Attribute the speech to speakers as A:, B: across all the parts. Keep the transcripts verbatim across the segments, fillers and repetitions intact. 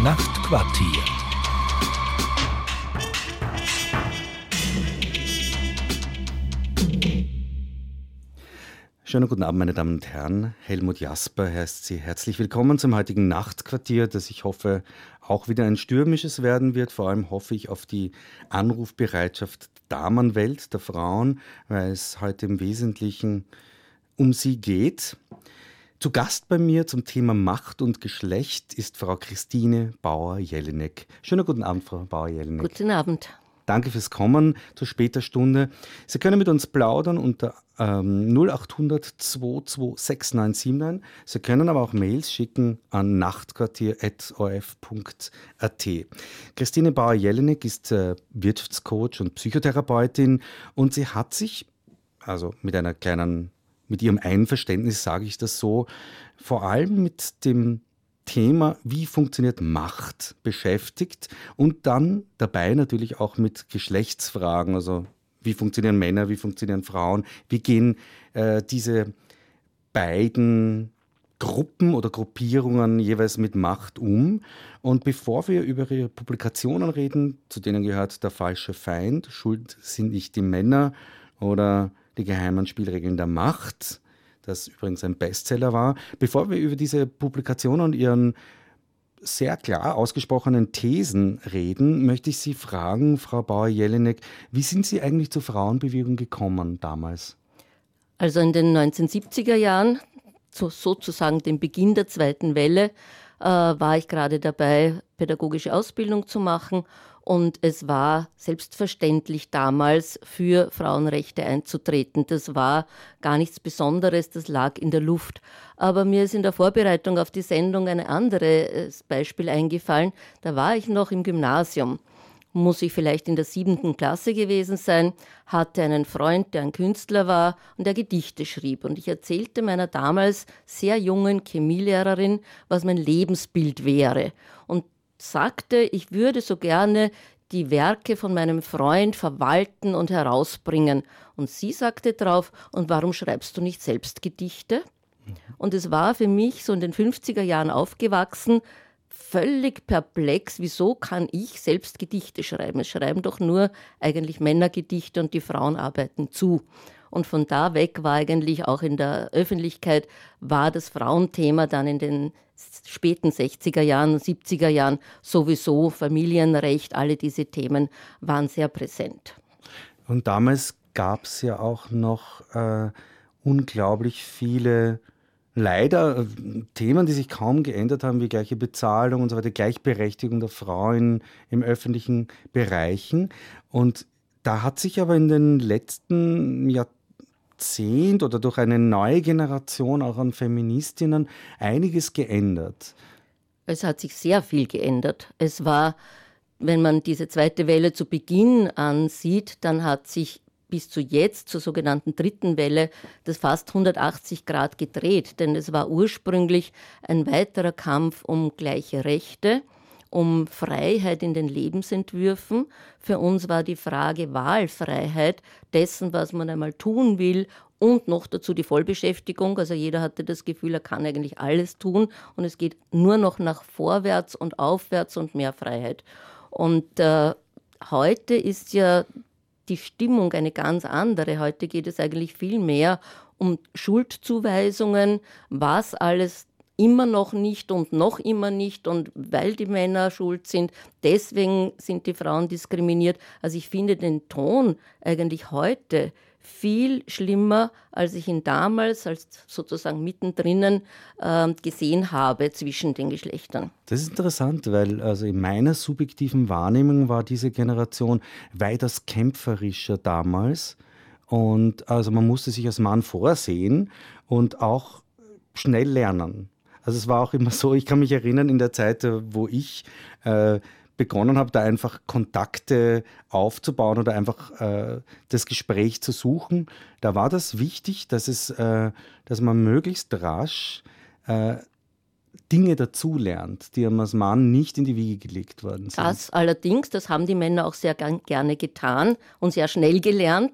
A: Nachtquartier.
B: Schönen guten Abend, meine Damen und Herren. Helmut Jasper heißt Sie herzlich willkommen zum heutigen Nachtquartier, das ich hoffe auch wieder ein stürmisches werden wird. Vor allem hoffe ich auf die Anrufbereitschaft der Damenwelt, der Frauen, weil es heute im Wesentlichen um sie geht. Zu Gast bei mir zum Thema Macht und Geschlecht ist Frau Christine Bauer-Jelinek. Schönen guten Abend, Frau Bauer-Jelinek.
C: Guten Abend.
B: Danke fürs Kommen zu später Stunde. Sie können mit uns plaudern unter ähm, null acht hundert zwei zwei sechs neun sieben neun. Sie können aber auch Mails schicken an nachtquartier at o r f punkt a t. Christine Bauer-Jelinek ist äh, Wirtschaftscoach und Psychotherapeutin und sie hat sich, also mit einer kleinen, mit ihrem Einverständnis sage ich das so, vor allem mit dem Thema, wie funktioniert Macht, beschäftigt und dann dabei natürlich auch mit Geschlechtsfragen, also wie funktionieren Männer, wie funktionieren Frauen, wie gehen äh, diese beiden Gruppen oder Gruppierungen jeweils mit Macht um. Und bevor wir über ihre Publikationen reden, zu denen gehört Der falsche Feind, Schuld sind nicht die Männer oder Die geheimen Spielregeln der Macht, das übrigens ein Bestseller war. Bevor wir über diese Publikation und ihren sehr klar ausgesprochenen Thesen reden, möchte ich Sie fragen, Frau Bauer-Jelinek, wie sind Sie eigentlich zur Frauenbewegung gekommen damals?
C: Also in den neunzehnhundertsiebziger Jahren, so, sozusagen dem Beginn der zweiten Welle, äh, war ich gerade dabei, pädagogische Ausbildung zu machen. Und es war selbstverständlich damals für Frauenrechte einzutreten. Das war gar nichts Besonderes, das lag in der Luft. Aber mir ist in der Vorbereitung auf die Sendung ein anderes Beispiel eingefallen. Da war ich noch im Gymnasium, muss ich vielleicht in der siebten Klasse gewesen sein, hatte einen Freund, der ein Künstler war und der Gedichte schrieb. Und ich erzählte meiner damals sehr jungen Chemielehrerin, was mein Lebensbild wäre. Und sagte, ich würde so gerne die Werke von meinem Freund verwalten und herausbringen. Und sie sagte drauf, und warum schreibst du nicht selbst Gedichte? Und es war für mich so in den fünfziger Jahren aufgewachsen, völlig perplex, wieso kann ich selbst Gedichte schreiben? Es schreiben doch nur eigentlich Männer Gedichte und die Frauen arbeiten zu. Und von da weg war eigentlich auch in der Öffentlichkeit, war das Frauenthema dann in den späten sechziger Jahren, siebziger Jahren sowieso, Familienrecht, alle diese Themen waren sehr präsent.
B: Und damals gab es ja auch noch äh, unglaublich viele, leider, äh, Themen, die sich kaum geändert haben, wie gleiche Bezahlung und so weiter, Gleichberechtigung der Frauen im öffentlichen Bereichen. Und da hat sich aber in den letzten Jahrzehnten oder durch eine neue Generation auch an Feministinnen einiges geändert.
C: Es hat sich sehr viel geändert. Es war, wenn man diese zweite Welle zu Beginn ansieht, dann hat sich bis zu jetzt, zur sogenannten dritten Welle, das fast hundertachtzig Grad gedreht. Denn es war ursprünglich ein weiterer Kampf um gleiche Rechte, um Freiheit in den Lebensentwürfen. Für uns war die Frage Wahlfreiheit dessen, was man einmal tun will und noch dazu die Vollbeschäftigung. Also jeder hatte das Gefühl, er kann eigentlich alles tun und es geht nur noch nach vorwärts und aufwärts und mehr Freiheit. Und äh, heute ist ja die Stimmung eine ganz andere. Heute geht es eigentlich viel mehr um Schuldzuweisungen, was alles immer noch nicht und noch immer nicht und weil die Männer schuld sind, deswegen sind die Frauen diskriminiert. Also ich finde den Ton eigentlich heute viel schlimmer, als ich ihn damals als sozusagen mittendrin äh, gesehen habe zwischen den Geschlechtern.
B: Das ist interessant, weil also in meiner subjektiven Wahrnehmung war diese Generation weitaus kämpferischer damals und also man musste sich als Mann vorsehen und auch schnell lernen. Also es war auch immer so, ich kann mich erinnern in der Zeit, wo ich äh, begonnen habe, da einfach Kontakte aufzubauen oder einfach äh, das Gespräch zu suchen. Da war das wichtig, dass, es, äh, dass man möglichst rasch äh, Dinge dazulernt, die einem als Mann nicht in die Wiege gelegt worden sind.
C: Das allerdings, das haben die Männer auch sehr gern, gerne getan und sehr schnell gelernt.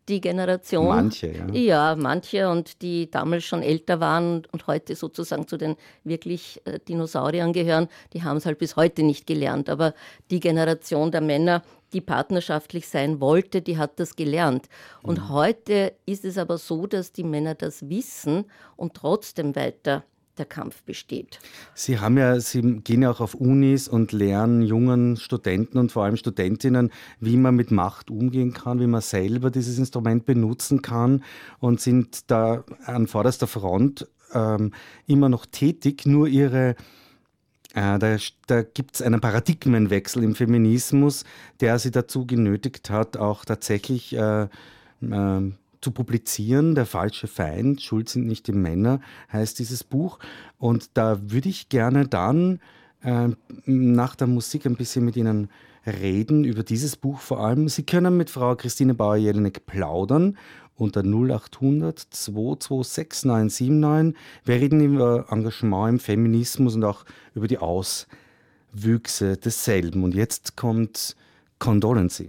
C: die Generation.
B: Manche, ja.
C: Ja, manche und die damals schon älter waren und heute sozusagen zu den wirklich äh, Dinosauriern gehören, die haben es halt bis heute nicht gelernt. Aber die Generation der Männer, die partnerschaftlich sein wollte, die hat das gelernt. Und mhm. heute ist es aber so, dass die Männer das wissen und trotzdem weiter der Kampf besteht.
B: Sie haben ja, Sie gehen ja auch auf Unis und lernen jungen Studenten und vor allem Studentinnen, wie man mit Macht umgehen kann, wie man selber dieses Instrument benutzen kann und sind da an vorderster Front ähm, immer noch tätig. Nur Ihre Äh, da da gibt es einen Paradigmenwechsel im Feminismus, der sie dazu genötigt hat, auch tatsächlich äh, äh, zu publizieren. Der falsche Feind, Schuld sind nicht die Männer, heißt dieses Buch. Und da würde ich gerne dann äh, nach der Musik ein bisschen mit Ihnen reden, über dieses Buch vor allem. Sie können mit Frau Christine Bauer-Jelinek plaudern unter null acht hundert zwei zwei sechs neun sieben neun. Wir reden über Engagement im Feminismus und auch über die Auswüchse desselben. Und jetzt kommt Condolency.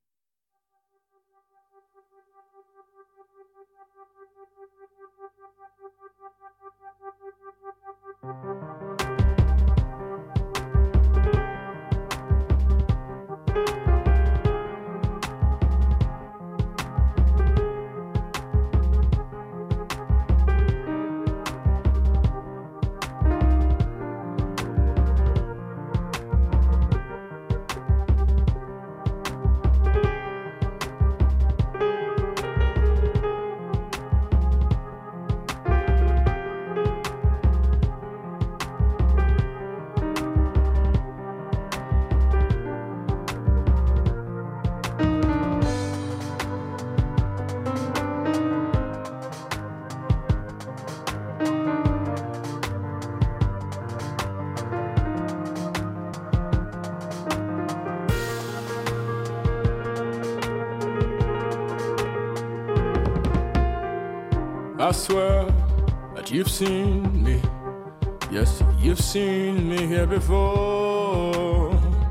A: I swear that you've seen me. Yes, you've seen me here before.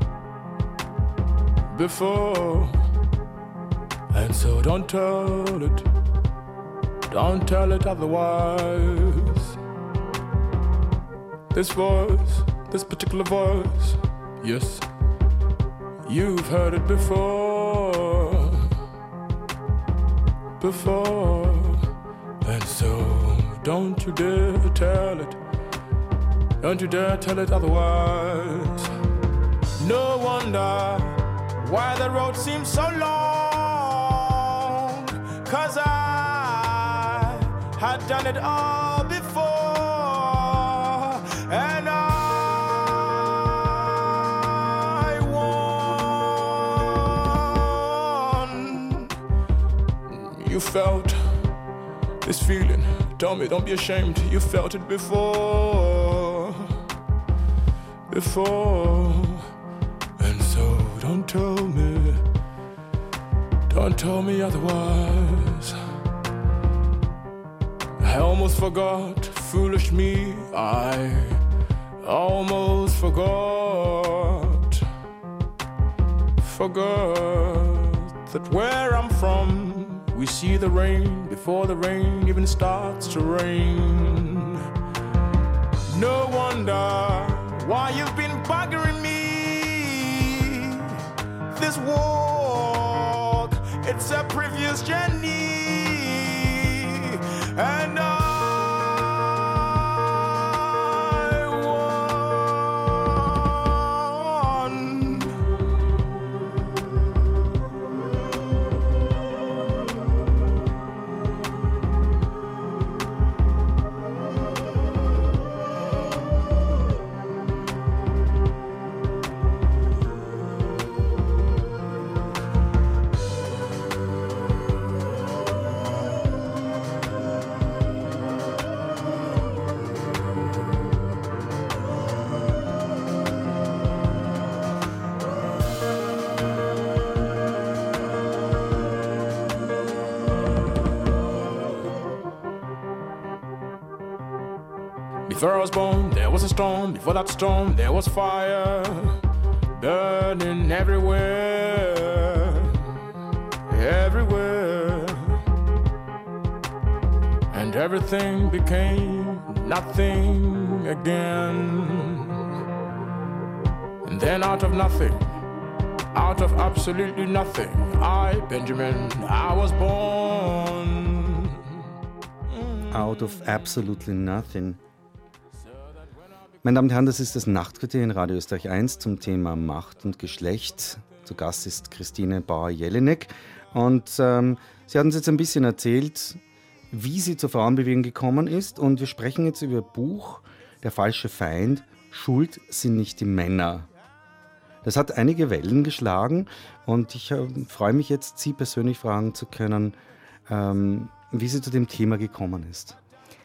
A: Before. And so don't tell it. Don't tell it otherwise. This voice, this particular voice, yes, you've heard it before. Before. And so, don't you dare tell it. Don't you dare tell it otherwise. No wonder why the road seems so long. 'Cause I had done it all before. And I won. You felt this feeling, tell me, don't be ashamed. You felt it before, before. And so don't tell me, don't tell me otherwise. I almost forgot, foolish me, I almost forgot, forgot that where I'm from, we see the rain before the rain even starts to rain. No wonder why you've been bugging me. This walk, it's a previous journey. And I before I was born, there was a storm. Before that storm, there was fire burning everywhere, everywhere. and everything became nothing again. And then out of nothing, out of absolutely nothing, I, Benjamin, I was born.
B: Out of absolutely nothing. Meine Damen und Herren, das ist das Nachtquartier in Radio Österreich eins zum Thema Macht und Geschlecht. Zu Gast ist Christine Bauer-Jelinek. Und ähm, sie hat uns jetzt ein bisschen erzählt, wie sie zur Frauenbewegung gekommen ist. Und wir sprechen jetzt über ihr Buch Der falsche Feind, Schuld sind nicht die Männer. Das hat einige Wellen geschlagen und ich äh, freue mich jetzt, Sie persönlich fragen zu können, ähm, wie sie zu dem Thema gekommen ist.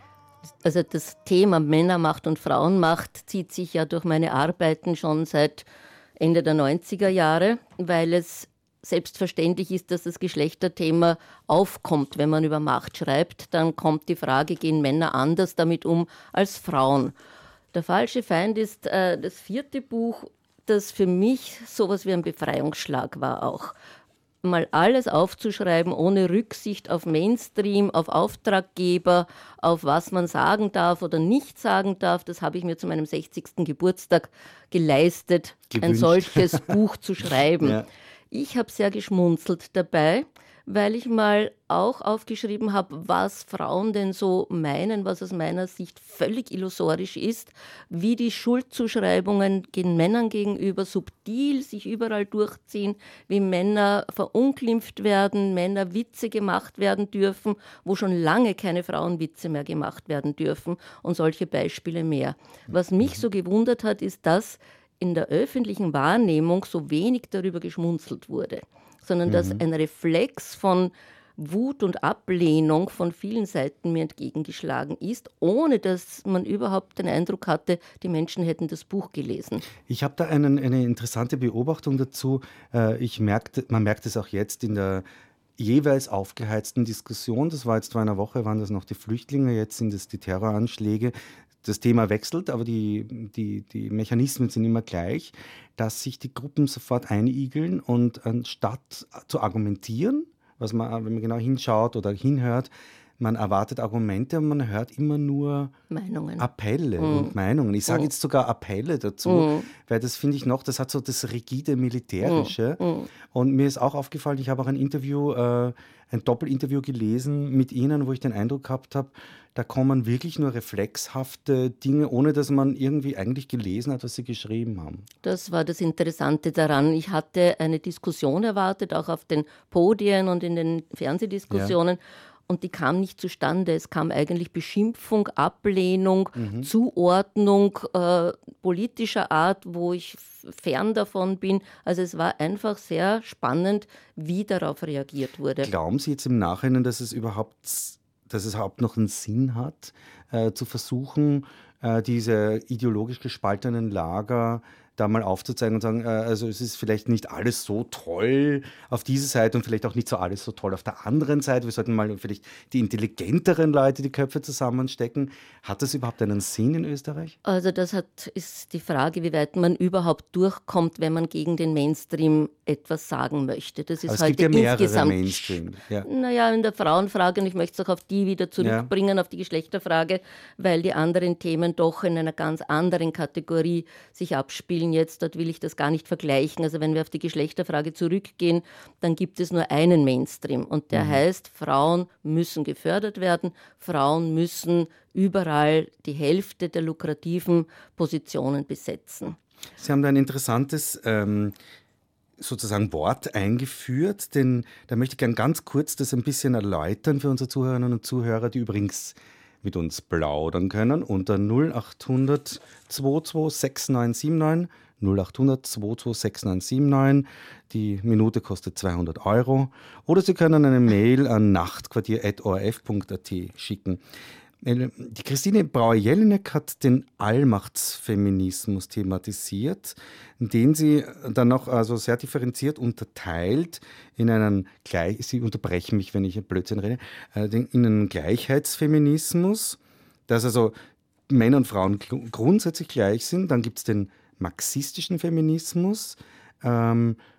C: Also das Thema Männermacht und Frauenmacht zieht sich ja durch meine Arbeiten schon seit Ende der neunziger Jahre, weil es selbstverständlich ist, dass das Geschlechterthema aufkommt. Wenn man über Macht schreibt, dann kommt die Frage, gehen Männer anders damit um als Frauen? Der falsche Feind ist äh, das vierte Buch, das für mich sowas wie ein Befreiungsschlag war auch. Mal alles aufzuschreiben, ohne Rücksicht auf Mainstream, auf Auftraggeber, auf was man sagen darf oder nicht sagen darf, das habe ich mir zu meinem sechzigsten Geburtstag geleistet, Gewünscht. ein solches Buch zu schreiben. Ja. Ich habe sehr geschmunzelt dabei, weil ich mal auch aufgeschrieben habe, was Frauen denn so meinen, was aus meiner Sicht völlig illusorisch ist, wie die Schuldzuschreibungen den Männern gegenüber subtil sich überall durchziehen, wie Männer verunglimpft werden, Männer Witze gemacht werden dürfen, wo schon lange keine Frauenwitze mehr gemacht werden dürfen und solche Beispiele mehr. Was mich so gewundert hat, ist, dass in der öffentlichen Wahrnehmung so wenig darüber geschmunzelt wurde, sondern mhm. dass ein Reflex von Wut und Ablehnung von vielen Seiten mir entgegengeschlagen ist, ohne dass man überhaupt den Eindruck hatte, die Menschen hätten das Buch gelesen.
B: Ich habe da einen, eine interessante Beobachtung dazu. Ich merkte, man merkt es auch jetzt in der jeweils aufgeheizten Diskussion. Das war jetzt vor einer Woche, waren das noch die Flüchtlinge, jetzt sind es die Terroranschläge. Das Thema wechselt, aber die, die, die Mechanismen sind immer gleich, dass sich die Gruppen sofort einigeln und anstatt zu argumentieren, was man, wenn man genau hinschaut oder hinhört, man erwartet Argumente und man hört immer nur
C: Meinungen.
B: Appelle
C: mm.
B: und Meinungen. Ich sage mm. jetzt sogar Appelle dazu, mm. weil das finde ich noch, das hat so das rigide Militärische. Mm. Und mir ist auch aufgefallen, ich habe auch ein Interview, äh, ein Doppelinterview gelesen mit Ihnen, wo ich den Eindruck gehabt habe, da kommen wirklich nur reflexhafte Dinge, ohne dass man irgendwie eigentlich gelesen hat, was Sie geschrieben haben.
C: Das war das Interessante daran. Ich hatte eine Diskussion erwartet, auch auf den Podien und in den Fernsehdiskussionen. Ja. Und die kam nicht zustande. Es kam eigentlich Beschimpfung, Ablehnung, mhm. Zuordnung äh, politischer Art, wo ich fern davon bin. Also es war einfach sehr spannend, wie darauf reagiert wurde.
B: Glauben Sie jetzt im Nachhinein, dass es überhaupt, dass es überhaupt noch einen Sinn hat, äh, zu versuchen, äh, diese ideologisch gespaltenen Lager da mal aufzuzeigen und sagen, äh, also es ist vielleicht nicht alles so toll auf dieser Seite und vielleicht auch nicht so alles so toll auf der anderen Seite. Wir sollten mal vielleicht die intelligenteren Leute die Köpfe zusammenstecken. Hat das überhaupt einen Sinn in Österreich?
C: Also das hat, ist die Frage, wie weit man überhaupt durchkommt, wenn man gegen den Mainstream etwas sagen möchte. Das ist
B: Aber es
C: heute
B: gibt ja mehrere
C: insgesamt,
B: Mainstream. Ja.
C: Naja, in der Frauenfrage, und ich möchte es auch auf die wieder zurückbringen, ja. auf die Geschlechterfrage, weil die anderen Themen doch in einer ganz anderen Kategorie sich abspielen. Jetzt, dort will ich das gar nicht vergleichen. Also wenn wir auf die Geschlechterfrage zurückgehen, dann gibt es nur einen Mainstream. Und der mhm. heißt, Frauen müssen gefördert werden, Frauen müssen überall die Hälfte der lukrativen Positionen besetzen.
B: Sie haben da ein interessantes ähm, sozusagen Wort eingeführt, denn da möchte ich gerne ganz kurz das ein bisschen erläutern für unsere Zuhörerinnen und Zuhörer, die übrigens mit uns plaudern können unter null acht hundert zweiundzwanzig sechs neun sieben neun null acht hundert zweiundzwanzig sechs neun sieben neun. Die Minute kostet zweihundert Euro. Oder Sie können eine Mail an nachtquartier at o r f punkt a t schicken. Die Christine Bauer-Jelinek hat den Allmachtsfeminismus thematisiert, den sie dann noch also sehr differenziert unterteilt in einen, Gleich- Sie unterbrechen mich, wenn ich Blödsinn rede, in einen Gleichheitsfeminismus, dass also Männer und Frauen grundsätzlich gleich sind. Dann gibt es den marxistischen Feminismus, ähm,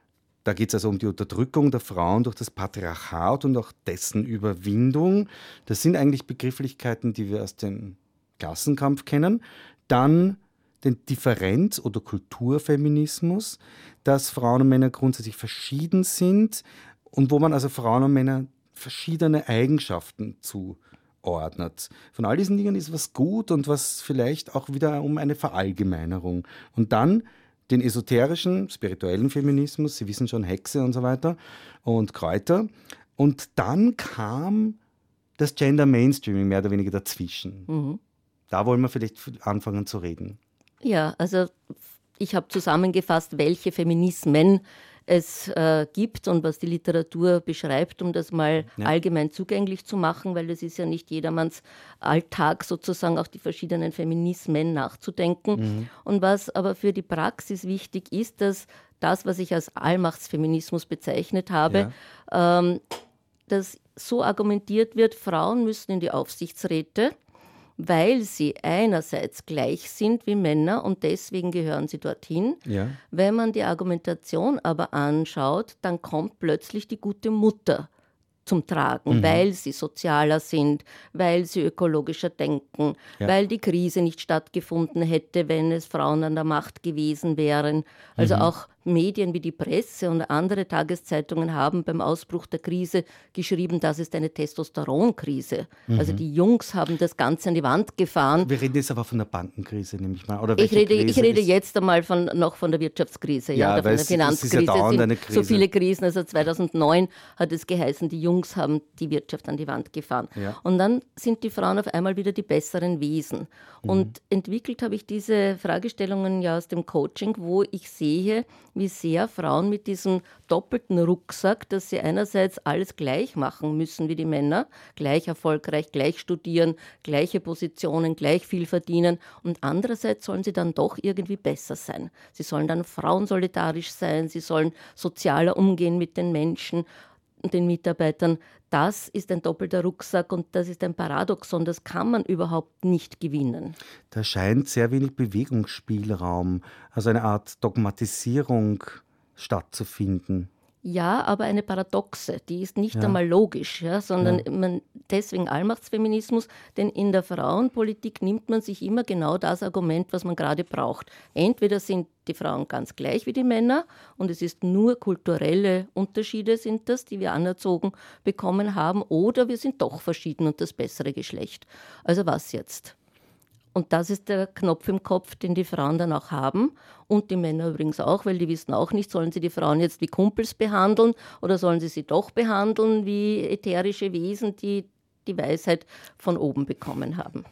B: Da geht es also um die Unterdrückung der Frauen durch das Patriarchat und auch dessen Überwindung. Das sind eigentlich Begrifflichkeiten, die wir aus dem Klassenkampf kennen. Dann den Differenz- oder Kulturfeminismus, dass Frauen und Männer grundsätzlich verschieden sind und wo man also Frauen und Männer verschiedene Eigenschaften zuordnet. Von all diesen Dingen ist was gut und was vielleicht auch wieder um eine Verallgemeinerung. Und dann den esoterischen, spirituellen Feminismus, Sie wissen schon, Hexe und so weiter und Kräuter. Und dann kam das Gender Mainstreaming mehr oder weniger dazwischen. Mhm. Da wollen wir vielleicht anfangen zu reden.
C: Ja, also ich habe zusammengefasst, welche Feminismen es äh, gibt und was die Literatur beschreibt, um das mal ja. allgemein zugänglich zu machen, weil es ist ja nicht jedermanns Alltag, sozusagen auch die verschiedenen Feminismen nachzudenken. Mhm. Und was aber für die Praxis wichtig ist, dass das, was ich als Allmachtsfeminismus bezeichnet habe, ja. ähm, dass so argumentiert wird, Frauen müssen in die Aufsichtsräte, weil sie einerseits gleich sind wie Männer und deswegen gehören sie dorthin. Ja. Wenn man die Argumentation aber anschaut, dann kommt plötzlich die gute Mutter zum Tragen, mhm. weil sie sozialer sind, weil sie ökologischer denken, ja. weil die Krise nicht stattgefunden hätte, wenn es Frauen an der Macht gewesen wären. Also mhm. auch Medien wie die Presse und andere Tageszeitungen haben beim Ausbruch der Krise geschrieben, das ist eine Testosteronkrise. Mhm. Also die Jungs haben das Ganze an die Wand gefahren.
B: Wir reden jetzt aber von der Bankenkrise, nehme ich mal. Oder
C: ich rede, ich rede jetzt einmal von, noch von der Wirtschaftskrise, ja, ja, oder von der Finanzkrise. Es ist ja dauernd eine Krise. So viele Krisen, also zweitausendneun hat es geheißen, die Jungs haben die Wirtschaft an die Wand gefahren. Ja. Und dann sind die Frauen auf einmal wieder die besseren Wesen. Mhm. Und entwickelt habe ich diese Fragestellungen ja aus dem Coaching, wo ich sehe, wie sehr Frauen mit diesem doppelten Rucksack, dass sie einerseits alles gleich machen müssen wie die Männer, gleich erfolgreich, gleich studieren, gleiche Positionen, gleich viel verdienen und andererseits sollen sie dann doch irgendwie besser sein. Sie sollen dann frauensolidarisch sein, sie sollen sozialer umgehen mit den Menschen und den Mitarbeitern. Das ist ein doppelter Rucksack und das ist ein Paradoxon, das kann man überhaupt nicht gewinnen.
B: Da scheint sehr wenig Bewegungsspielraum, also eine Art Dogmatisierung stattzufinden.
C: Ja, aber eine Paradoxe, die ist nicht ja. einmal logisch, ja, sondern ja. man, deswegen Allmachtsfeminismus, denn in der Frauenpolitik nimmt man sich immer genau das Argument, was man gerade braucht. Entweder sind die Frauen ganz gleich wie die Männer und es ist nur kulturelle Unterschiede sind das, die wir anerzogen bekommen haben, oder wir sind doch verschieden und das bessere Geschlecht. Also was jetzt? Und das ist der Knopf im Kopf, den die Frauen dann auch haben und die Männer übrigens auch, weil die wissen auch nicht, sollen sie die Frauen jetzt wie Kumpels behandeln oder sollen sie sie doch behandeln wie ätherische Wesen, die die Weisheit von oben bekommen haben.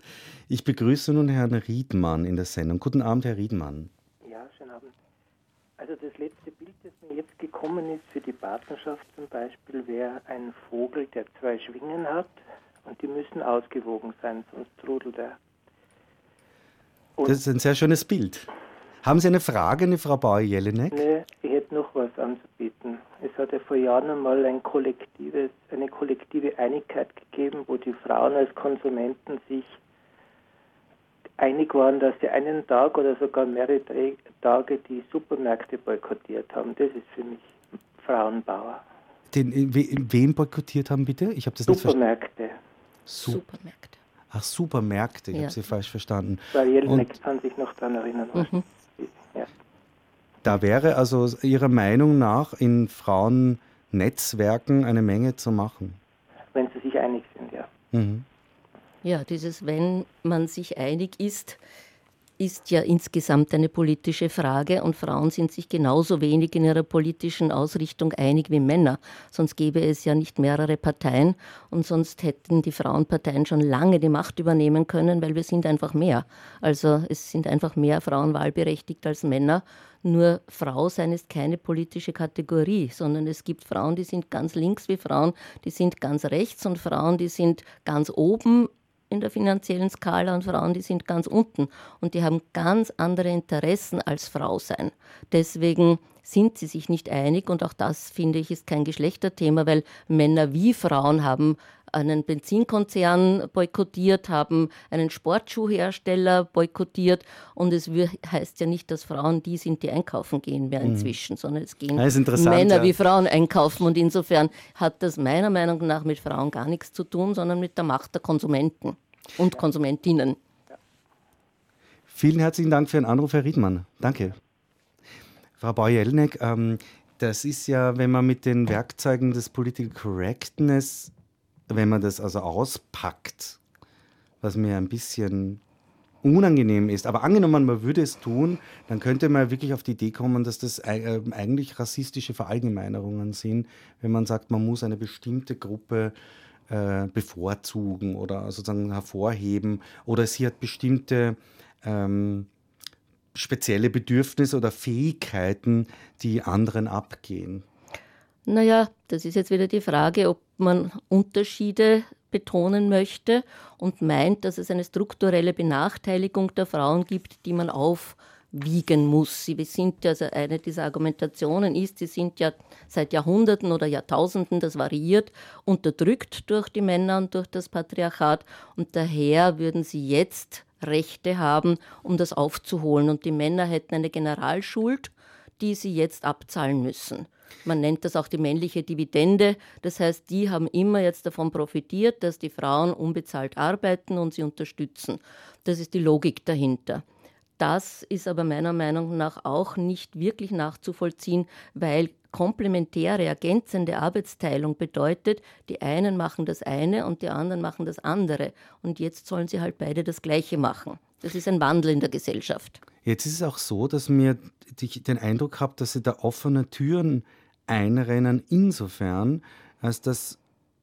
B: Ich begrüße nun Herrn Riedmann in der Sendung. Guten Abend, Herr Riedmann.
D: Ja, schönen Abend. Also das letzte Bild, das mir jetzt gekommen ist für die Partnerschaft zum Beispiel, wäre ein Vogel, der zwei Schwingen hat und die müssen ausgewogen sein, sonst trudelt er. Und
B: das ist ein sehr schönes Bild. Haben Sie eine Frage an die Frau Bauer-Jelinek?
D: Nee, ich hätte noch was anzubieten. Es hat ja vor Jahren einmal ein kollektives, eine kollektive Einigkeit gegeben, wo die Frauen als Konsumenten sich einig waren, dass sie einen Tag oder sogar mehrere Tage die Supermärkte boykottiert haben. Das ist für mich Frauenbauer.
B: Den, wen boykottiert haben, bitte? Ich habe das
D: Supermärkte.
B: nicht verstanden.
C: Supermärkte.
B: Ach, Supermärkte, ich ja. habe Sie falsch verstanden.
D: Weil Jelinek kann sich noch daran erinnern.
C: Mhm.
D: Ja.
B: Da wäre also Ihrer Meinung nach in Frauennetzwerken eine Menge zu machen?
D: Wenn sie sich einig sind, ja.
B: Mhm.
C: Ja, dieses wenn man sich einig ist, ist ja insgesamt eine politische Frage und Frauen sind sich genauso wenig in ihrer politischen Ausrichtung einig wie Männer. Sonst gäbe es ja nicht mehrere Parteien und sonst hätten die Frauenparteien schon lange die Macht übernehmen können, weil wir sind einfach mehr. Also es sind einfach mehr Frauen wahlberechtigt als Männer. Nur Frau sein ist keine politische Kategorie, sondern es gibt Frauen, die sind ganz links wie Frauen, die sind ganz rechts und Frauen, die sind ganz oben in der finanziellen Skala und Frauen, die sind ganz unten und die haben ganz andere Interessen als Frau sein. Deswegen sind sie sich nicht einig und auch das, finde ich, ist kein Geschlechterthema, weil Männer wie Frauen haben einen Benzinkonzern boykottiert, haben einen Sportschuhhersteller boykottiert. Und es heißt ja nicht, dass Frauen die sind, die einkaufen gehen mehr inzwischen, mhm. sondern es gehen Männer ja. wie Frauen einkaufen. Und insofern hat das meiner Meinung nach mit Frauen gar nichts zu tun, sondern mit der Macht der Konsumenten und ja. Konsumentinnen.
B: Vielen herzlichen Dank für Ihren Anruf, Herr Riedmann. Danke. Frau Bauer-Jelinek, ähm, das ist ja, wenn man mit den Werkzeugen des Political Correctness, wenn man das also auspackt, was mir ein bisschen unangenehm ist, aber angenommen, man würde es tun, dann könnte man wirklich auf die Idee kommen, dass das äh, eigentlich rassistische Verallgemeinerungen sind, wenn man sagt, man muss eine bestimmte Gruppe äh, bevorzugen oder sozusagen hervorheben oder sie hat bestimmte ähm, spezielle Bedürfnisse oder Fähigkeiten, die anderen abgehen?
C: Naja, das ist jetzt wieder die Frage, ob man Unterschiede betonen möchte und meint, dass es eine strukturelle Benachteiligung der Frauen gibt, die man aufwiegen muss. Sie sind ja, also eine dieser Argumentationen ist, sie sind ja seit Jahrhunderten oder Jahrtausenden, das variiert, unterdrückt durch die Männer und durch das Patriarchat und daher würden sie jetzt Rechte haben, um das aufzuholen. Und die Männer hätten eine Generalschuld, die sie jetzt abzahlen müssen. Man nennt das auch die männliche Dividende. Das heißt, die haben immer jetzt davon profitiert, dass die Frauen unbezahlt arbeiten und sie unterstützen. Das ist die Logik dahinter. Das ist aber meiner Meinung nach auch nicht wirklich nachzuvollziehen, weil komplementäre, ergänzende Arbeitsteilung bedeutet, die einen machen das eine und die anderen machen das andere. Und jetzt sollen sie halt beide das Gleiche machen. Das ist ein Wandel in der Gesellschaft.
B: Jetzt ist es auch so, dass mir ich den Eindruck habe, dass sie da offene Türen einrennen, insofern, als dass,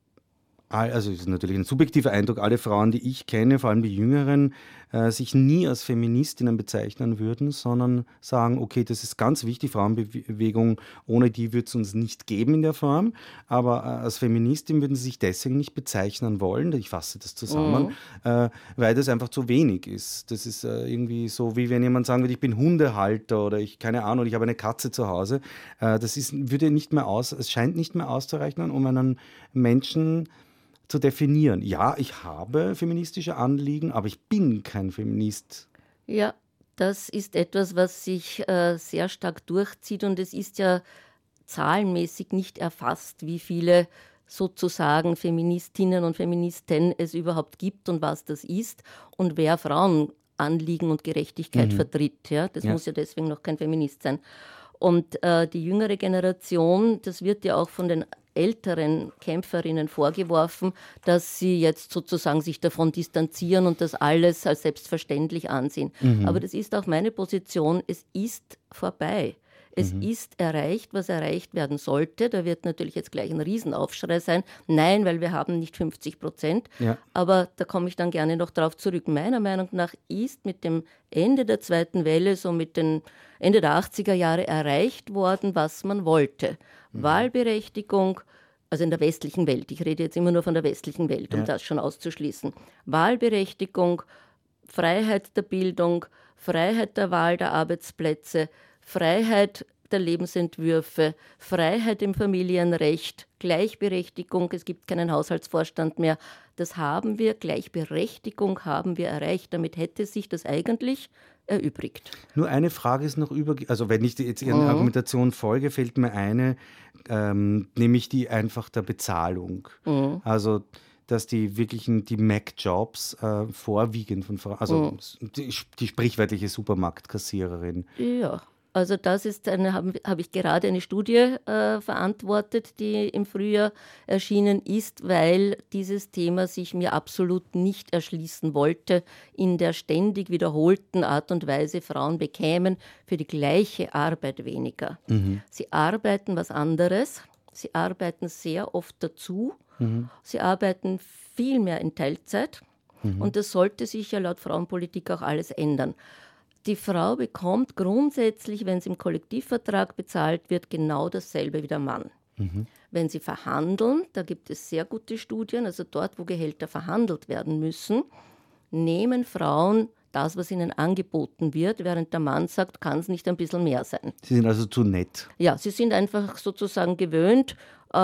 B: also das ist natürlich ein subjektiver Eindruck, alle Frauen, die ich kenne, vor allem die Jüngeren, äh, sich nie als Feministinnen bezeichnen würden, sondern sagen, okay, das ist ganz wichtig, Frauenbewegung, ohne die wird es uns nicht geben in der Form, aber äh, als Feministin würden sie sich deswegen nicht bezeichnen wollen, ich fasse das zusammen, mhm. äh, weil das einfach zu wenig ist. Das ist äh, irgendwie so, wie wenn jemand sagen würde, ich bin Hundehalter oder ich, keine Ahnung, ich habe eine Katze zu Hause. Äh, das ist, würde nicht mehr aus, es scheint nicht mehr auszureichen, um einen Menschen zu definieren. Ja, ich habe feministische Anliegen, aber ich bin kein Feminist.
C: Ja, das ist etwas, was sich äh, sehr stark durchzieht und es ist ja zahlenmäßig nicht erfasst, wie viele sozusagen Feministinnen und Feministen es überhaupt gibt und was das ist und wer Frauenanliegen und Gerechtigkeit mhm. vertritt. Ja? Das ja. muss ja deswegen noch kein Feminist sein. Und äh, die jüngere Generation, das wird ja auch von den älteren Kämpferinnen vorgeworfen, dass sie jetzt sozusagen sich davon distanzieren und das alles als selbstverständlich ansehen. Mhm. Aber das ist auch meine Position, es ist vorbei. Es mhm. ist erreicht, was erreicht werden sollte. Da wird natürlich jetzt gleich ein Riesenaufschrei sein. Nein, weil wir haben nicht fünfzig Prozent. Ja. Aber da komme ich dann gerne noch drauf zurück. Meiner Meinung nach ist mit dem Ende der zweiten Welle, so mit den Ende der achtziger Jahre erreicht worden, was man wollte. Mhm. Wahlberechtigung, also in der westlichen Welt. Ich rede jetzt immer nur von der westlichen Welt, um ja. das schon auszuschließen. Wahlberechtigung, Freiheit der Bildung, Freiheit der Wahl der Arbeitsplätze, Freiheit der Lebensentwürfe, Freiheit im Familienrecht, Gleichberechtigung, es gibt keinen Haushaltsvorstand mehr. Das haben wir, Gleichberechtigung haben wir erreicht. Damit hätte sich das eigentlich erübrigt.
B: Nur eine Frage ist noch über, also wenn ich jetzt Ihrer mhm. Argumentation folge, fällt mir eine, ähm, nämlich die einfach der Bezahlung. Mhm. Also dass die wirklichen, die Mac-Jobs äh, vorwiegend von Frauen, also mhm. die, die sprichwörtliche Supermarktkassiererin.
C: Ja. Also das ist eine, habe hab ich gerade eine Studie äh, verantwortet, die im Frühjahr erschienen ist, weil dieses Thema sich mir absolut nicht erschließen wollte, in der ständig wiederholten Art und Weise Frauen bekämen für die gleiche Arbeit weniger. Mhm. Sie arbeiten was anderes, sie arbeiten sehr oft dazu, mhm. sie arbeiten viel mehr in Teilzeit mhm. und das sollte sich ja laut Frauenpolitik auch alles ändern. Die Frau bekommt grundsätzlich, wenn sie im Kollektivvertrag bezahlt wird, genau dasselbe wie der Mann. Mhm. Wenn sie verhandeln, da gibt es sehr gute Studien, also dort, wo Gehälter verhandelt werden müssen, nehmen Frauen das, was ihnen angeboten wird, während der Mann sagt, kann es nicht ein bisschen mehr sein.
B: Sie sind also zu nett.
C: Ja, sie sind einfach sozusagen gewöhnt, äh,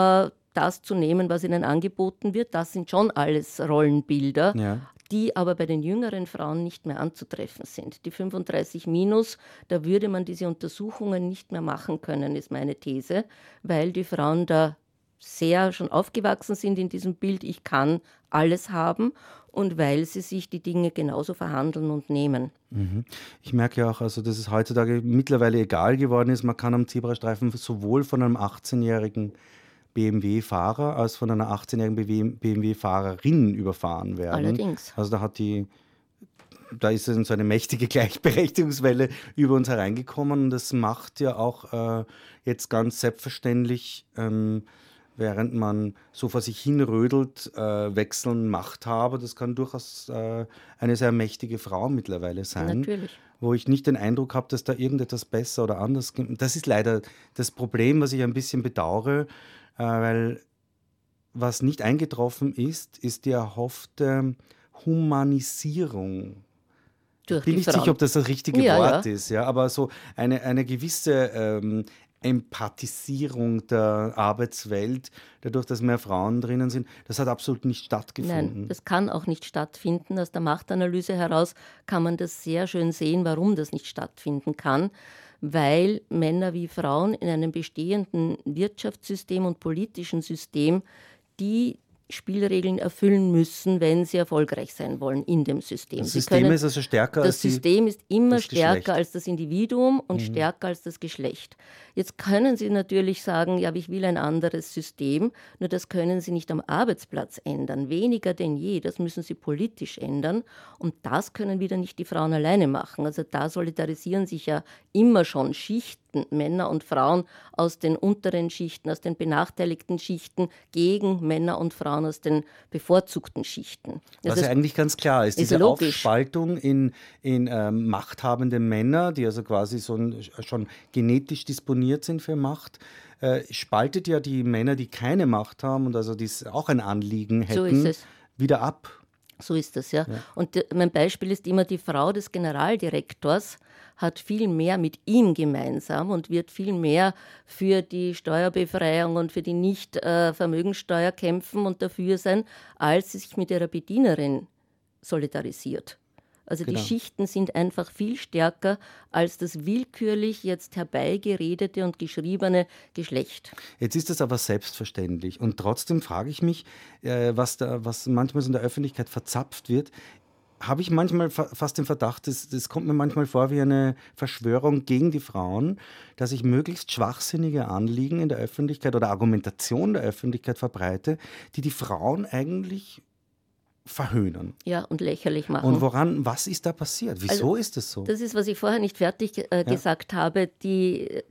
C: das zu nehmen, was ihnen angeboten wird. Das sind schon alles Rollenbilder,
B: Ja.
C: die aber bei den jüngeren Frauen nicht mehr anzutreffen sind. Die fünfunddreißig minus, da würde man diese Untersuchungen nicht mehr machen können, ist meine These, weil die Frauen da sehr schon aufgewachsen sind in diesem Bild, ich kann alles haben, und weil sie sich die Dinge genauso verhandeln und nehmen.
B: Mhm. Ich merke ja auch, also, dass es heutzutage mittlerweile egal geworden ist, man kann am Zebrastreifen sowohl von einem achtzehnjährigen B M W-Fahrer als von einer achtzehnjährigen B M W-Fahrerin überfahren werden.
C: Allerdings.
B: Also da hat die, da ist so eine mächtige Gleichberechtigungswelle über uns hereingekommen, und das macht ja auch äh, jetzt ganz selbstverständlich, ähm, während man so vor sich hinrödelt, äh, wechseln Machthaber. Das kann durchaus äh, eine sehr mächtige Frau mittlerweile sein.
C: Natürlich.
B: Wo ich nicht den Eindruck habe, dass da irgendetwas besser oder anders gibt. Das ist leider das Problem, was ich ein bisschen bedauere, äh, weil was nicht eingetroffen ist, ist die erhoffte Humanisierung.
C: Durch
B: Ich bin
C: die
B: nicht
C: Frauen.
B: sicher, ob das das richtige
C: Ja,
B: Wort
C: ja.
B: ist, ja, aber so eine, eine gewisse ähm, Empathisierung der Arbeitswelt, dadurch, dass mehr Frauen drinnen sind, das hat absolut nicht stattgefunden.
C: Nein, das kann auch nicht stattfinden. Aus der Machtanalyse heraus kann man das sehr schön sehen, warum das nicht stattfinden kann, weil Männer wie Frauen in einem bestehenden Wirtschaftssystem und politischen System die Spielregeln erfüllen müssen, wenn sie erfolgreich sein wollen in dem System.
B: Das
C: Sie
B: System
C: können,
B: ist also stärker als
C: das
B: die,
C: System ist immer
B: das
C: stärker
B: Geschlecht.
C: als das Individuum und stärker als das Geschlecht. Jetzt können Sie natürlich sagen, ja, ich will ein anderes System, nur das können Sie nicht am Arbeitsplatz ändern, weniger denn je, das müssen Sie politisch ändern, und das können wieder nicht die Frauen alleine machen. Also da solidarisieren sich ja immer schon Schichten, Männer und Frauen aus den unteren Schichten, aus den benachteiligten Schichten gegen Männer und Frauen aus den bevorzugten Schichten.
B: Was
C: Also
B: ja eigentlich ganz klar ist,
C: ist
B: diese
C: logisch.
B: Aufspaltung in, in ähm, machthabende Männer, die also quasi so ein, schon genetisch disponiert sind für Macht, äh, spaltet ja die Männer, die keine Macht haben und also dies auch ein Anliegen hätten,
C: So ist es.
B: wieder ab.
C: So ist das, ja. Und äh, mein Beispiel ist immer, die Frau des Generaldirektors hat viel mehr mit ihm gemeinsam und wird viel mehr für die Steuerbefreiung und für die Nicht-Vermögensteuer kämpfen und dafür sein, als sie sich mit ihrer Bedienerin solidarisiert. Also
B: Genau.
C: die Schichten sind einfach viel stärker als das willkürlich jetzt herbeigeredete und geschriebene Geschlecht.
B: Jetzt ist das aber selbstverständlich. Und trotzdem frage ich mich, äh, was, da, was manchmal so in der Öffentlichkeit verzapft wird, habe ich manchmal fa- fast den Verdacht, das, das kommt mir manchmal vor wie eine Verschwörung gegen die Frauen, dass ich möglichst schwachsinnige Anliegen in der Öffentlichkeit oder Argumentation der Öffentlichkeit verbreite, die die Frauen eigentlich verhöhnen.
C: Ja, und lächerlich machen.
B: Und woran, was ist da passiert? Wieso
C: Also,
B: ist das so?
C: Das ist, was ich vorher nicht fertig äh, gesagt habe. Die,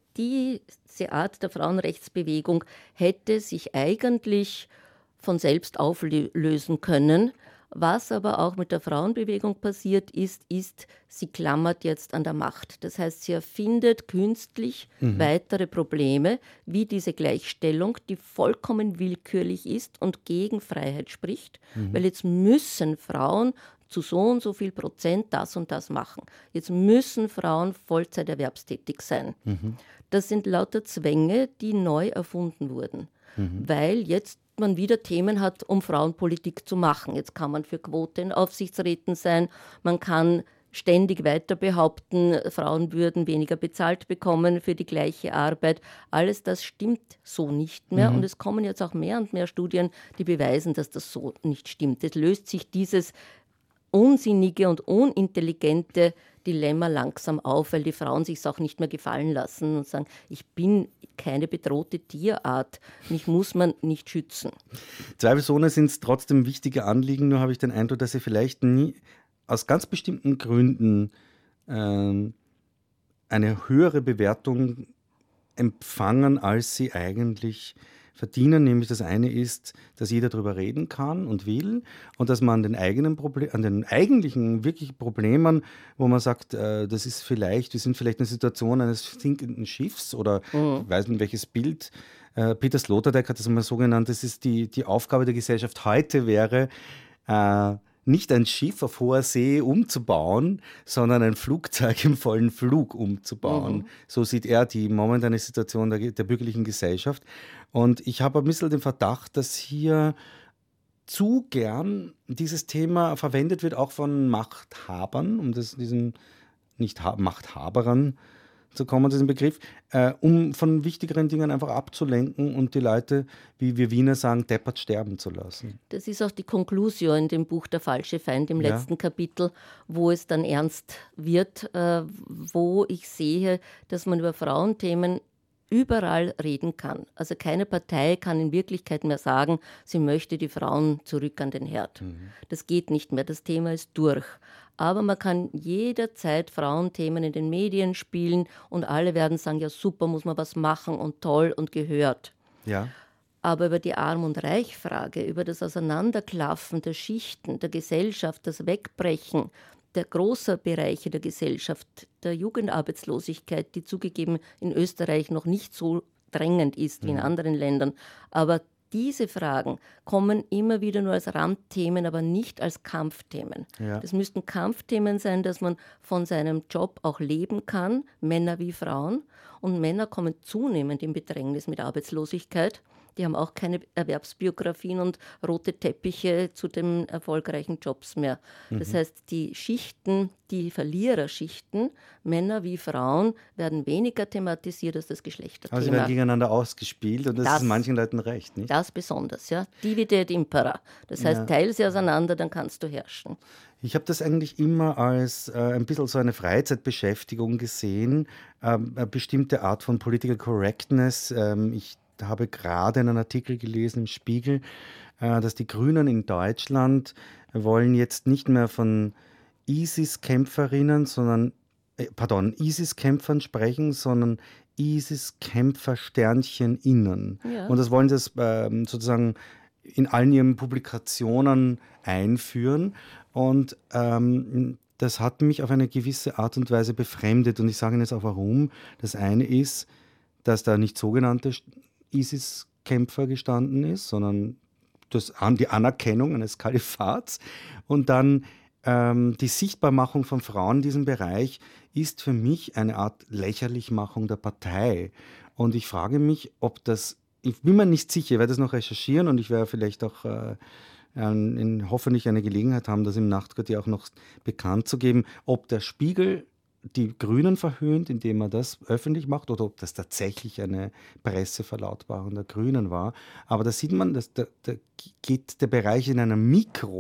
C: diese Art der Frauenrechtsbewegung hätte sich eigentlich von selbst auflösen können. Was aber auch mit der Frauenbewegung passiert ist, ist, sie klammert jetzt an der Macht. Das heißt, sie erfindet künstlich weitere Probleme, wie diese Gleichstellung, die vollkommen willkürlich ist und gegen Freiheit spricht, weil jetzt müssen Frauen zu so und so viel Prozent das und das machen. Jetzt müssen Frauen Vollzeiterwerbstätig sein. Das sind lauter Zwänge, die neu erfunden wurden, weil jetzt man wieder Themen hat, um Frauenpolitik zu machen. Jetzt kann man für Quote in Aufsichtsräten sein, man kann ständig weiter behaupten, Frauen würden weniger bezahlt bekommen für die gleiche Arbeit. Alles das stimmt so nicht mehr, und es kommen jetzt auch mehr und mehr Studien, die beweisen, dass das so nicht stimmt. Es löst sich dieses unsinnige und unintelligente Dilemma langsam auf, weil die Frauen sich es auch nicht mehr gefallen lassen und sagen, ich bin keine bedrohte Tierart, mich muss man nicht schützen.
B: Zweifelsohne sind es trotzdem wichtige Anliegen, nur habe ich den Eindruck, dass sie vielleicht nie aus ganz bestimmten Gründen ähm, eine höhere Bewertung empfangen, als sie eigentlich verdienen. Nämlich das eine ist, dass jeder darüber reden kann und will, und dass man an den eigenen Proble- an den eigentlichen wirklichen Problemen, wo man sagt, äh, das ist vielleicht, wir sind vielleicht in einer Situation eines sinkenden Schiffs oder
C: Mhm.
B: ich weiß nicht welches Bild. Äh, Peter Sloterdijk hat das mal so genannt, das ist die, die Aufgabe der Gesellschaft heute wäre, äh, nicht ein Schiff auf hoher See umzubauen, sondern ein Flugzeug im vollen Flug umzubauen. Mhm. So sieht er die momentane Situation der, der bürgerlichen Gesellschaft. Und ich habe ein bisschen den Verdacht, dass hier zu gern dieses Thema verwendet wird, auch von Machthabern, um das, diesen, nicht ha- Machthaberern zu kommen, diesen Begriff, äh, um von wichtigeren Dingen einfach abzulenken und die Leute, wie wir Wiener sagen, deppert sterben zu lassen.
C: Das ist auch die Konklusion in dem Buch Der falsche Feind im
B: Ja.
C: letzten Kapitel, wo es dann ernst wird, äh, wo ich sehe, dass man über Frauenthemen überall reden kann. Also keine Partei kann in Wirklichkeit mehr sagen, sie möchte die Frauen zurück an den Herd. Mhm. Das geht nicht mehr, das Thema ist durch. Aber man kann jederzeit Frauenthemen in den Medien spielen und alle werden sagen, ja super, muss man was machen und toll und gehört.
B: Ja.
C: Aber über die Arm- und Reichfrage, über das Auseinanderklaffen der Schichten, der Gesellschaft, das Wegbrechen der großen Bereiche der Gesellschaft, der Jugendarbeitslosigkeit, die zugegeben in Österreich noch nicht so drängend ist wie in anderen Ländern, aber diese Fragen kommen immer wieder nur als Randthemen, aber nicht als Kampfthemen.
B: Ja.
C: Das müssten Kampfthemen sein, dass man von seinem Job auch leben kann, Männer wie Frauen. Und Männer kommen zunehmend in Bedrängnis mit Arbeitslosigkeit. Die haben auch keine Erwerbsbiografien und rote Teppiche zu den erfolgreichen Jobs mehr. Das
B: Mhm.
C: heißt, die Schichten, die Verliererschichten, Männer wie Frauen, werden weniger thematisiert als das Geschlechterthema.
B: Also sie werden gegeneinander ausgespielt und das,
C: Das-
B: ist manchen Leuten recht, nicht?
C: Das besonders, ja. Divide et impera. Das heißt,
B: Ja.
C: teile sie auseinander, dann kannst du herrschen.
B: Ich habe das eigentlich immer als äh, ein bisschen so eine Freizeitbeschäftigung gesehen, ähm, eine bestimmte Art von Political Correctness. Ähm, ich habe gerade einen Artikel gelesen im Spiegel, äh, dass die Grünen in Deutschland wollen jetzt nicht mehr von ISIS-Kämpferinnen, sondern, äh, pardon, ISIS-Kämpfern sprechen, sondern ISIS-Kämpfer-Sternchen innen.
C: Ja.
B: Und das wollen sie ähm, sozusagen in allen ihren Publikationen einführen. Und ähm, das hat mich auf eine gewisse Art und Weise befremdet. Und ich sage Ihnen jetzt auch warum. Das eine ist, dass da nicht sogenannte ISIS-Kämpfer gestanden ist, sondern das, die Anerkennung eines Kalifats. Und dann ähm, die Sichtbarmachung von Frauen in diesem Bereich ist für mich eine Art Lächerlichmachung der Partei. Und ich frage mich, ob das, ich bin mir nicht sicher, ich werde das noch recherchieren und ich werde vielleicht auch äh, in, hoffentlich eine Gelegenheit haben, das im Nachtquartier auch noch bekannt zu geben, ob der Spiegel die Grünen verhöhnt, indem er das öffentlich macht, oder ob das tatsächlich eine Presseverlautbarung der Grünen war. Aber da sieht man, dass da, da geht der Bereich in einem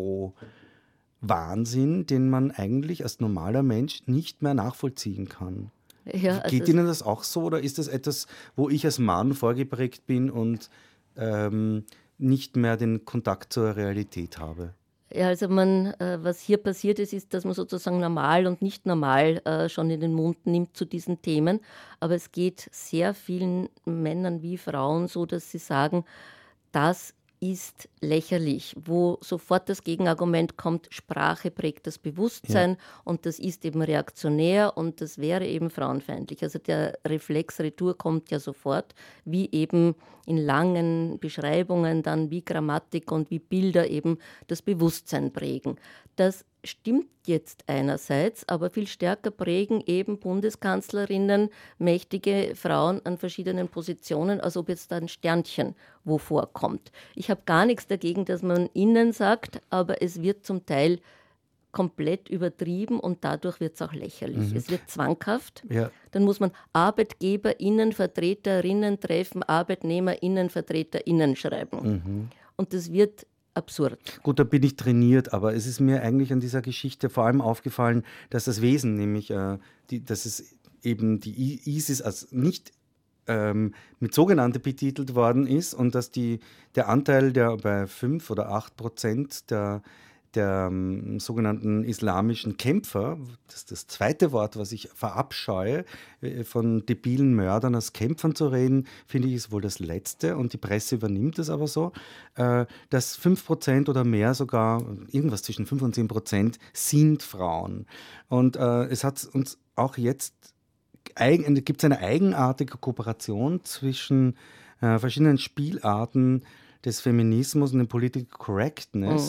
B: Mikro-Wahnsinn, den man eigentlich als normaler Mensch nicht mehr nachvollziehen kann.
C: Ja, also
B: Geht Ihnen das auch so, oder ist das etwas, wo ich als Mann vorgeprägt bin und ähm, nicht mehr den Kontakt zur Realität habe?
C: Ja, also man, äh, was hier passiert ist, ist, dass man sozusagen normal und nicht normal äh, schon in den Mund nimmt zu diesen Themen. Aber es geht sehr vielen Männern wie Frauen so, dass sie sagen, das ist lächerlich, wo sofort das Gegenargument kommt, Sprache prägt das Bewusstsein, ja. Und das ist eben reaktionär und das wäre eben frauenfeindlich. Also der Reflex Retour kommt ja sofort, wie eben in langen Beschreibungen dann wie Grammatik und wie Bilder eben das Bewusstsein prägen. Das stimmt jetzt einerseits, aber viel stärker prägen eben Bundeskanzlerinnen mächtige Frauen an verschiedenen Positionen, als ob jetzt da ein Sternchen wo vorkommt. Ich habe gar nichts dagegen, dass man innen sagt, aber es wird zum Teil komplett übertrieben und dadurch wird es auch lächerlich. Mhm. Es wird zwanghaft.
B: Ja.
C: Dann muss man ArbeitgeberInnen, Vertreterinnen treffen, ArbeitnehmerInnen, VertreterInnen schreiben. Mhm. Und das wird absurd.
B: Gut, da bin ich trainiert, aber es ist mir eigentlich an dieser Geschichte vor allem aufgefallen, dass das Wesen, nämlich, äh, die, dass es eben die ISIS als nicht ähm, mit sogenannte betitelt worden ist und dass die, der Anteil der bei fünf oder acht Prozent der der ähm, sogenannten islamischen Kämpfer, das ist das zweite Wort, was ich verabscheue, äh, von debilen Mördern als Kämpfern zu reden, finde ich, ist wohl das Letzte und die Presse übernimmt es aber so, äh, dass fünf Prozent oder mehr sogar, irgendwas zwischen fünf und zehn Prozent sind Frauen. Und äh, es hat uns auch jetzt, gibt es eine eigenartige Kooperation zwischen äh, verschiedenen Spielarten des Feminismus und der Political Correctness, mhm.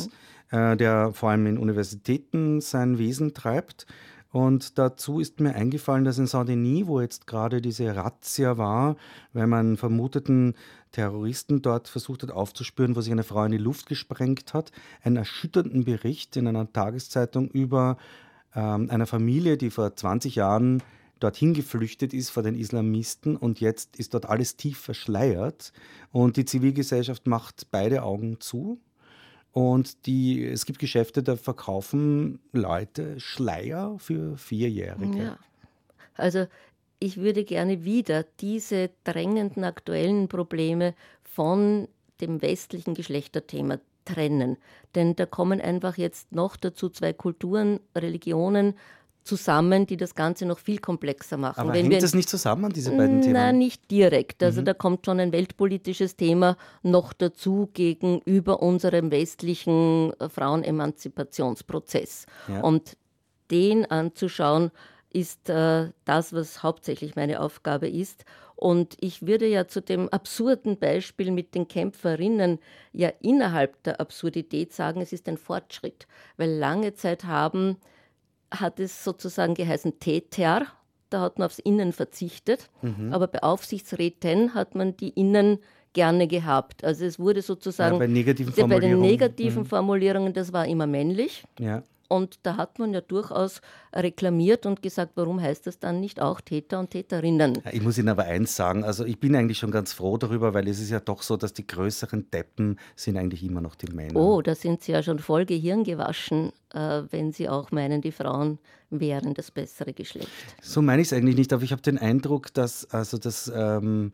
B: äh, der vor allem in Universitäten sein Wesen treibt. Und dazu ist mir eingefallen, dass in Saint-Denis, wo jetzt gerade diese Razzia war, weil man vermuteten Terroristen dort versucht hat aufzuspüren, wo sich eine Frau in die Luft gesprengt hat, einen erschütternden Bericht in einer Tageszeitung über ähm, eine Familie, die vor zwanzig Jahren dorthin geflüchtet ist vor den Islamisten und jetzt ist dort alles tief verschleiert und die Zivilgesellschaft macht beide Augen zu. Und die, es gibt Geschäfte, da verkaufen Leute Schleier für Vierjährige.
C: Ja. Also ich würde gerne wieder diese drängenden aktuellen Probleme von dem westlichen Geschlechterthema trennen. Denn da kommen einfach jetzt noch dazu zwei Kulturen, Religionen zusammen, die das Ganze noch viel komplexer machen.
B: Aber
C: Wenn
B: hängt
C: wir,
B: das nicht zusammen, diese beiden Themen?
C: Nein, nicht direkt. Also
B: Mhm.
C: da kommt schon ein weltpolitisches Thema noch dazu gegenüber unserem westlichen Frauenemanzipationsprozess.
B: Ja.
C: Und den anzuschauen, ist äh, das, was hauptsächlich meine Aufgabe ist. Und ich würde ja zu dem absurden Beispiel mit den Kämpferinnen ja innerhalb der Absurdität sagen, es ist ein Fortschritt. Weil lange Zeit haben hat es sozusagen geheißen Täter, da hat man aufs Innen verzichtet,
B: Mhm.
C: aber bei Aufsichtsräten hat man die Innen gerne gehabt. Also es wurde sozusagen,
B: Ja, bei negativen
C: ja, bei den
B: Formulierungen.
C: negativen Formulierungen, das war immer männlich.
B: Ja.
C: Und da hat man ja durchaus reklamiert und gesagt, warum heißt das dann nicht auch Täter und Täterinnen?
B: Ja, ich muss Ihnen aber eins sagen, also ich bin eigentlich schon ganz froh darüber, weil es ist ja doch so, dass die größeren Deppen sind eigentlich immer noch die Männer.
C: Oh, da sind Sie ja schon voll Gehirn gewaschen, äh, wenn Sie auch meinen, die Frauen wären das bessere Geschlecht.
B: So meine ich es eigentlich nicht, aber ich habe den Eindruck, dass also das ähm,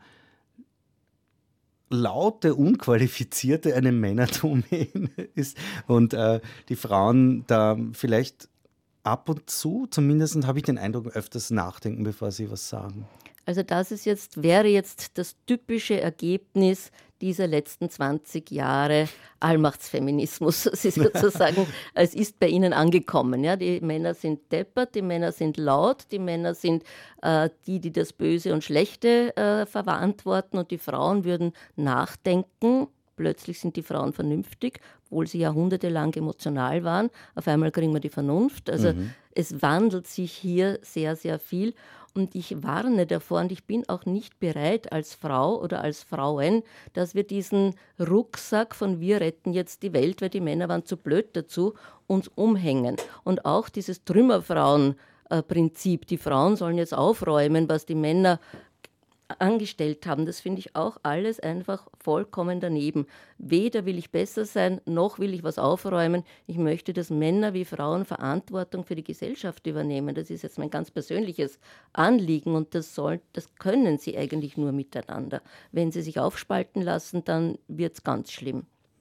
B: laute, unqualifizierte eine Männerdomäne ist und äh, die Frauen da vielleicht ab und zu, zumindest habe ich den Eindruck, öfters nachdenken, bevor sie was sagen.
C: Also das ist jetzt, wäre jetzt das typische Ergebnis dieser letzten zwanzig Jahre Allmachtsfeminismus. Das ist sozusagen, es ist bei Ihnen angekommen. Ja? Die Männer sind deppert, die Männer sind laut, die Männer sind äh, die, die das Böse und Schlechte äh, verantworten und die Frauen würden nachdenken. Plötzlich sind die Frauen vernünftig, obwohl sie jahrhundertelang emotional waren. Auf einmal kriegen wir die Vernunft. Also
B: Mhm.
C: es wandelt sich hier sehr, sehr viel. Und ich warne davor und ich bin auch nicht bereit als Frau oder als Frauen, dass wir diesen Rucksack von wir retten jetzt die Welt, weil die Männer waren zu blöd dazu, uns umhängen. Und auch dieses Trümmerfrauen-Prinzip, die Frauen sollen jetzt aufräumen, was die Männer angestellt haben, das finde ich auch alles einfach vollkommen daneben. Weder will ich besser sein, noch will ich was aufräumen. Ich möchte, dass Männer wie Frauen Verantwortung für die Gesellschaft übernehmen. Das ist jetzt mein ganz persönliches Anliegen und das, soll, das können sie eigentlich nur miteinander. Wenn sie sich aufspalten lassen, dann wird es ganz schlimm.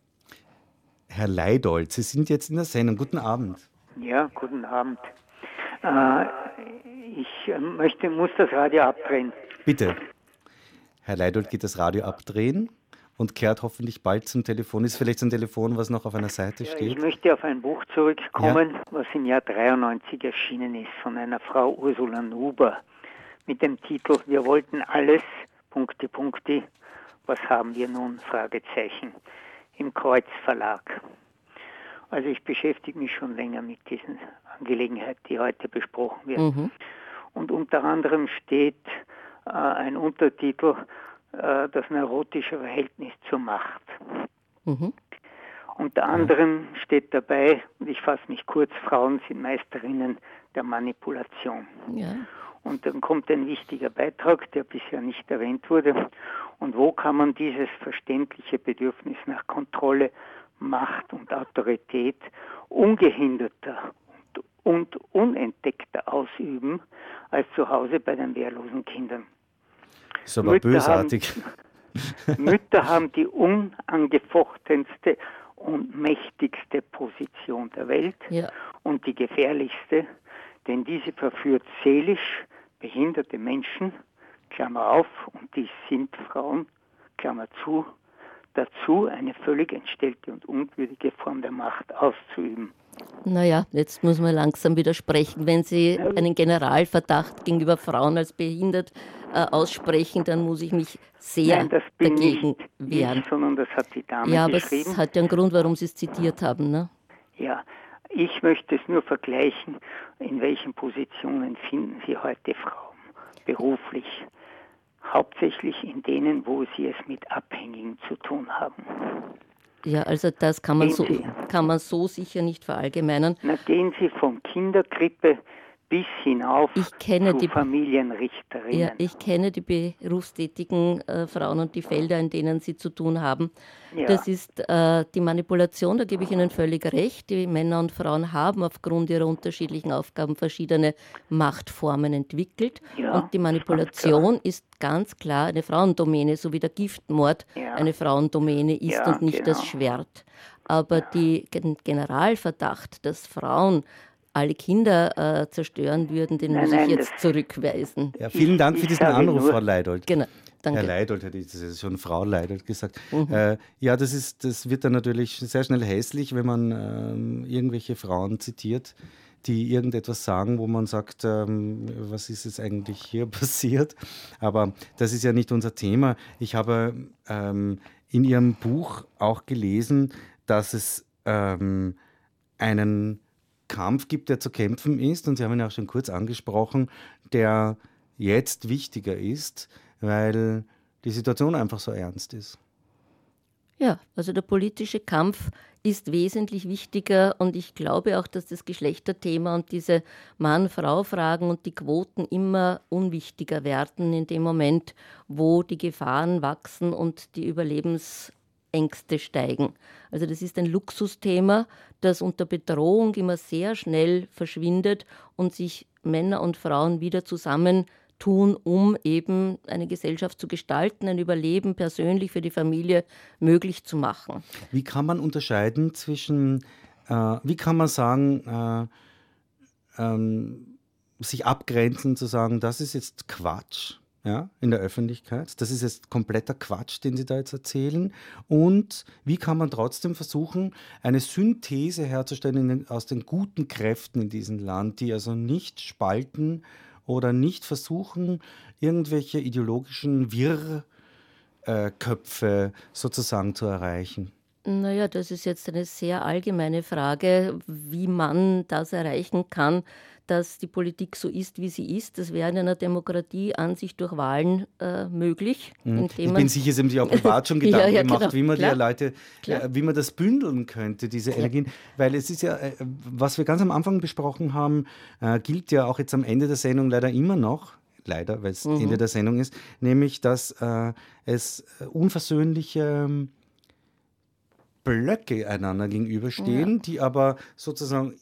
B: Herr Leidold, Sie sind jetzt in der Sendung. Guten Abend.
E: Ja, guten Abend. Äh, ich äh, möchte, muss das Radio abdrehen.
B: Bitte. Herr Leidold geht das Radio abdrehen und kehrt hoffentlich bald zum Telefon. Ist vielleicht ein Telefon, was noch auf einer Seite
E: Ja,
B: steht?
E: ich möchte auf ein Buch zurückkommen, ja, was im Jahr dreiundneunzig erschienen ist, von einer Frau Ursula Nuber, mit dem Titel Wir wollten alles, Punkte, Punkte, was haben wir nun, Fragezeichen, im Kreuz Verlag. Also ich beschäftige mich schon länger mit diesen Angelegenheiten, die heute besprochen werden.
C: Mhm.
E: Und unter anderem steht äh, ein Untertitel, äh, das neurotische Verhältnis zur Macht.
C: Mhm.
E: Unter anderem steht dabei, und ich fasse mich kurz, Frauen sind Meisterinnen der Manipulation.
C: Ja.
E: Und dann kommt ein wichtiger Beitrag, der bisher nicht erwähnt wurde. Und wo kann man dieses verständliche Bedürfnis nach Kontrolle, Macht und Autorität ungehinderter und unentdeckter ausüben, als zu Hause bei den wehrlosen Kindern.
B: Ist aber
E: Mütter
B: bösartig.
E: Haben, Mütter haben die unangefochenste und mächtigste Position der Welt,
C: Ja.
E: und die gefährlichste, denn diese verführt seelisch behinderte Menschen, Klammer auf, und die sind Frauen, Klammer zu, dazu eine völlig entstellte und unwürdige Form der Macht auszuüben.
C: Naja, jetzt muss man langsam widersprechen. Wenn Sie einen Generalverdacht gegenüber Frauen als behindert äh, aussprechen, dann muss ich mich sehr
E: Nein, das bin
C: dagegen
E: nicht
C: wehren.
E: ich, sondern das hat die Dame
C: Ja, aber
E: geschrieben.
C: es hat ja einen Grund, warum Sie es zitiert haben. Ne?
E: Ja, ich möchte es nur vergleichen, in welchen Positionen finden Sie heute Frauen beruflich? Hauptsächlich in denen, wo sie es mit Abhängigen zu tun haben.
C: Ja, also das kann man, so, kann man so sicher nicht verallgemeinern.
E: Na, gehen Sie von Kinderkrippe bis hinauf
C: ich kenne
E: zu
C: die,
E: Familienrichterinnen.
C: Ja, ich kenne die berufstätigen äh, Frauen und die Felder, in denen sie zu tun haben. Ja. Das ist äh, die Manipulation, da gebe ich Ihnen völlig recht. Die Männer und Frauen haben aufgrund ihrer unterschiedlichen Aufgaben verschiedene Machtformen entwickelt. Ja, und die Manipulation ist ganz klar eine Frauendomäne, so wie der Giftmord ja. eine Frauendomäne ist ja, und nicht genau. das Schwert. Aber ja. die Gen- Generalverdacht, dass Frauen alle Kinder äh, zerstören würden, den nein, muss ich nein, jetzt zurückweisen.
B: Ja, vielen Dank für diesen Anruf, nur. Frau Leidold.
C: Genau, danke.
B: Herr Leidold, hätte ich das ist schon Frau Leidold gesagt. Mhm. Äh, ja, das, ist, das wird dann natürlich sehr schnell hässlich, wenn man ähm, irgendwelche Frauen zitiert, die irgendetwas sagen, wo man sagt, ähm, was ist jetzt eigentlich hier passiert? Aber das ist ja nicht unser Thema. Ich habe ähm, in Ihrem Buch auch gelesen, dass es ähm, einen Kampf gibt, der zu kämpfen ist, und Sie haben ihn auch schon kurz angesprochen, der jetzt wichtiger ist, weil die Situation einfach so ernst ist.
C: Ja, also der politische Kampf ist wesentlich wichtiger, und ich glaube auch, dass das Geschlechterthema und diese Mann-Frau-Fragen und die Quoten immer unwichtiger werden in dem Moment, wo die Gefahren wachsen und die Überlebens Ängste steigen. Also das ist ein Luxusthema, das unter Bedrohung immer sehr schnell verschwindet und sich Männer und Frauen wieder zusammentun, um eben eine Gesellschaft zu gestalten, ein Überleben persönlich für die Familie möglich zu machen.
B: Wie kann man unterscheiden zwischen, äh, wie kann man sagen, äh, ähm, sich abgrenzen, zu sagen, das ist jetzt Quatsch? Ja, in der Öffentlichkeit. Das ist jetzt kompletter Quatsch, den Sie da jetzt erzählen. Und wie kann man trotzdem versuchen, eine Synthese herzustellen in den, aus den guten Kräften in diesem Land, die also nicht spalten oder nicht versuchen, irgendwelche ideologischen Wirrköpfe sozusagen zu erreichen?
C: Naja, das ist jetzt eine sehr allgemeine Frage, wie man das erreichen kann, dass die Politik so ist, wie sie ist. Das wäre in einer Demokratie an sich durch Wahlen äh, möglich.
B: Mhm. Ich bin sicher, Sie haben sich auch privat schon Gedanken ja, ja, gemacht, genau. wie man
C: Klar.
B: die Leute, äh, wie man das bündeln könnte, diese Klar. Energien. Weil es ist ja, äh, was wir ganz am Anfang besprochen haben, äh, gilt ja auch jetzt am Ende der Sendung leider immer noch, leider, weil es mhm. Ende der Sendung ist, nämlich, dass äh, es unversöhnliche Blöcke einander gegenüberstehen, ja. die aber sozusagen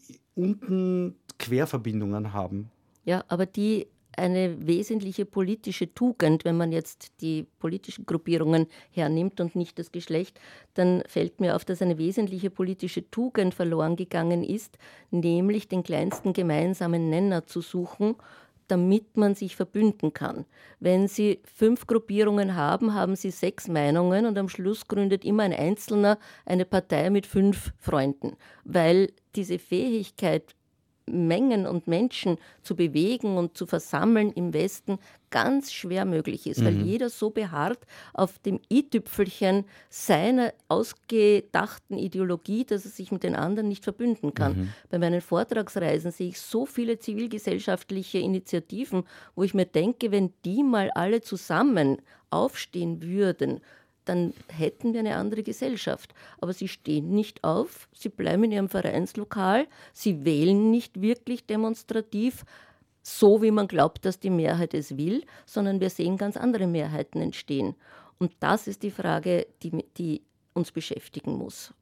B: unten Querverbindungen haben.
C: Ja, aber die eine wesentliche politische Tugend, wenn man jetzt die politischen Gruppierungen hernimmt und nicht das Geschlecht, dann fällt mir auf, dass eine wesentliche politische Tugend verloren gegangen ist, nämlich den kleinsten gemeinsamen Nenner zu suchen, damit man sich verbünden kann. Wenn Sie fünf Gruppierungen haben, haben Sie sechs Meinungen und am Schluss gründet immer ein Einzelner eine Partei mit fünf Freunden, weil diese Fähigkeit, Mengen und Menschen zu bewegen und zu versammeln im Westen ganz schwer möglich ist, mhm. weil jeder so beharrt auf dem i-Tüpfelchen seiner ausgedachten Ideologie, dass er sich mit den anderen nicht verbünden kann. Mhm. Bei meinen Vortragsreisen sehe ich so viele zivilgesellschaftliche Initiativen, wo ich mir denke, wenn die mal alle zusammen aufstehen würden, dann hätten wir eine andere Gesellschaft. Aber sie stehen nicht auf, sie bleiben in ihrem Vereinslokal, sie wählen nicht wirklich demonstrativ, so wie man glaubt, dass die Mehrheit es will, sondern wir sehen ganz andere Mehrheiten entstehen. Und das ist die Frage, die, die uns beschäftigen muss.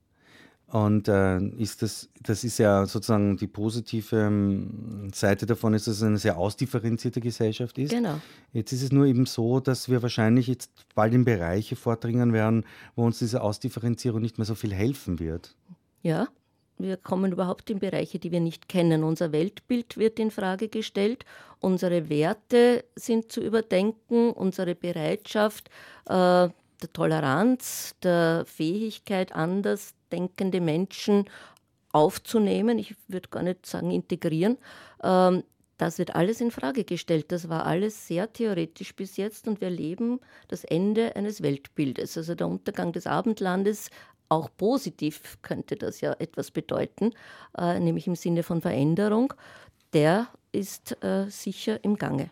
B: Und äh, ist das, das ist ja sozusagen die positive ähm, Seite davon, ist, dass es eine sehr ausdifferenzierte Gesellschaft ist.
C: Genau.
B: Jetzt ist es nur eben so, dass wir wahrscheinlich jetzt bald in Bereiche vordringen werden, wo uns diese Ausdifferenzierung nicht mehr so viel helfen wird.
C: Ja, wir kommen überhaupt in Bereiche, die wir nicht kennen. Unser Weltbild wird in Frage gestellt, unsere Werte sind zu überdenken, unsere Bereitschaft äh, der Toleranz, der Fähigkeit, anders denkende Menschen aufzunehmen, ich würde gar nicht sagen integrieren, ähm, das wird alles in Frage gestellt. Das war alles sehr theoretisch bis jetzt und wir erleben das Ende eines Weltbildes. Also der Untergang des Abendlandes auch positiv könnte das ja etwas bedeuten, äh, nämlich im Sinne von Veränderung, der ist äh, sicher im Gange.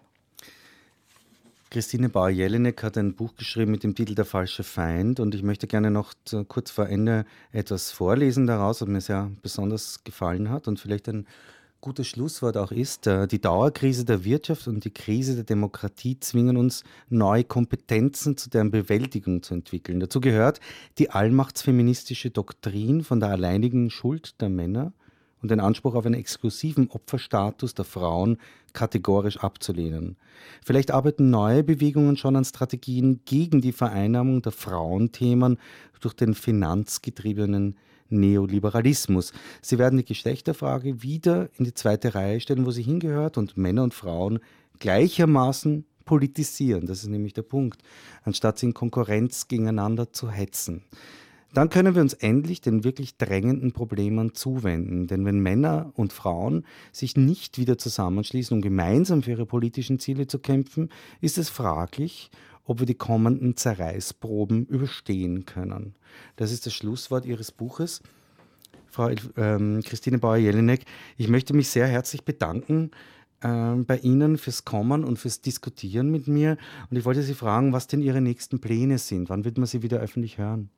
B: Christine Bauer-Jelinek hat ein Buch geschrieben mit dem Titel Der falsche Feind und ich möchte gerne noch zu, kurz vor Ende etwas vorlesen daraus, was mir sehr besonders gefallen hat und vielleicht ein gutes Schlusswort auch ist. Die Dauerkrise der Wirtschaft und die Krise der Demokratie zwingen uns, neue Kompetenzen zu deren Bewältigung zu entwickeln. Dazu gehört die allmachtsfeministische Doktrin von der alleinigen Schuld der Männer und den Anspruch auf einen exklusiven Opferstatus der Frauen kategorisch abzulehnen. Vielleicht arbeiten neue Bewegungen schon an Strategien gegen die Vereinnahmung der Frauenthemen durch den finanzgetriebenen Neoliberalismus. Sie werden die Geschlechterfrage wieder in die zweite Reihe stellen, wo sie hingehört, und Männer und Frauen gleichermaßen politisieren. Das ist nämlich der Punkt, anstatt sie in Konkurrenz gegeneinander zu hetzen. Dann können wir uns endlich den wirklich drängenden Problemen zuwenden. Denn wenn Männer und Frauen sich nicht wieder zusammenschließen, um gemeinsam für ihre politischen Ziele zu kämpfen, ist es fraglich, ob wir die kommenden Zerreißproben überstehen können. Das ist das Schlusswort Ihres Buches, Frau ähm, Christine Bauer-Jelinek. Ich möchte mich sehr herzlich bedanken äh, bei Ihnen fürs Kommen und fürs Diskutieren mit mir. Und ich wollte Sie fragen, was denn Ihre nächsten Pläne sind. Wann wird man Sie wieder öffentlich hören?